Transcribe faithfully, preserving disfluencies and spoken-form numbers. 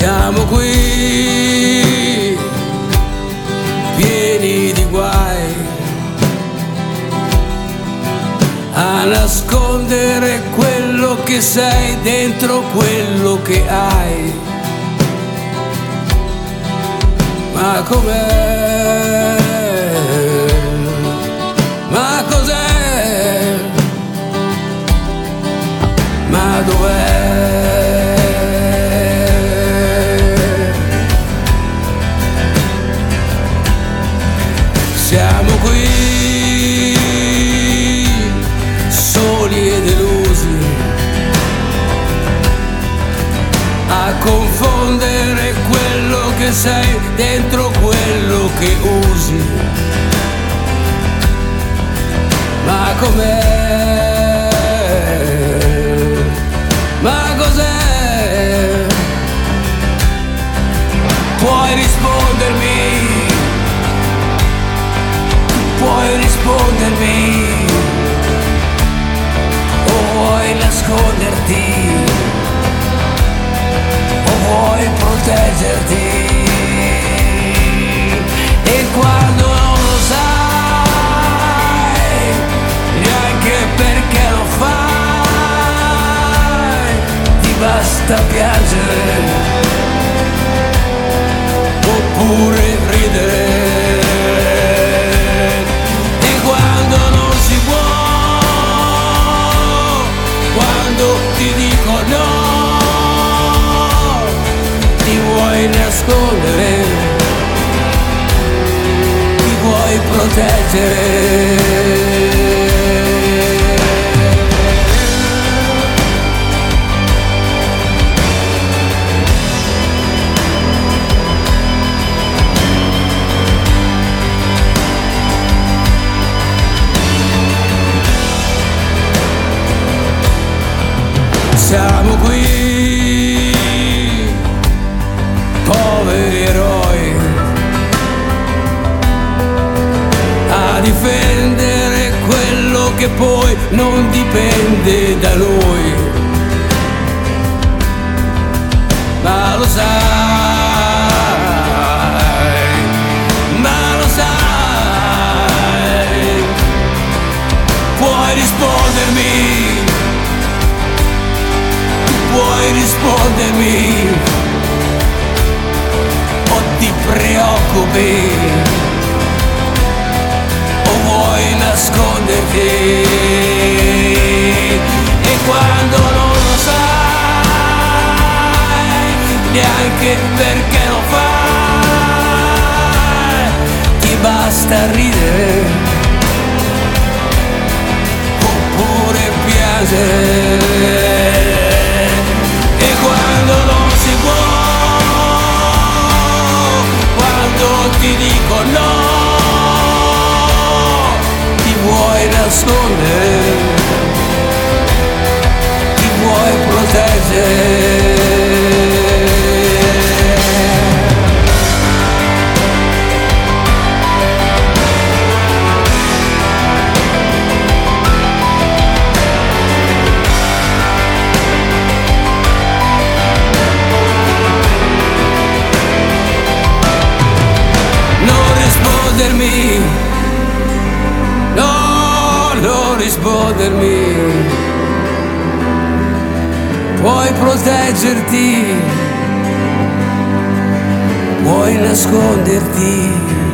Siamo qui, pieni di guai, a nascondere quello che sei dentro quello che hai. Ma com'è? Ma cos'è? Ma dov'è? Siamo qui, soli e delusi, a confondere quello che sei dentro quello che usi. Ma com'è? Ma cos'è? Puoi rispondermi? Puoi rispondermi o vuoi nasconderti o vuoi proteggerti? E quando non lo sai neanche perché lo fai, ti basta piangere oppure ridere. Ti dico no, ti vuoi nascondere, ti vuoi proteggere. Siamo qui, poveri eroi, a difendere quello che poi non dipende da noi. Ma lo sai, ma lo sai, puoi rispondermi? Puoi rispondermi o ti preoccupi o vuoi nasconderti? E quando non lo sai neanche perché lo fai, ti basta ridere oppure piangere. Quando non si può, quando ti dico no, ti vuoi nascondere, ti vuoi proteggere. No, non rispondermi, puoi proteggerti, puoi nasconderti.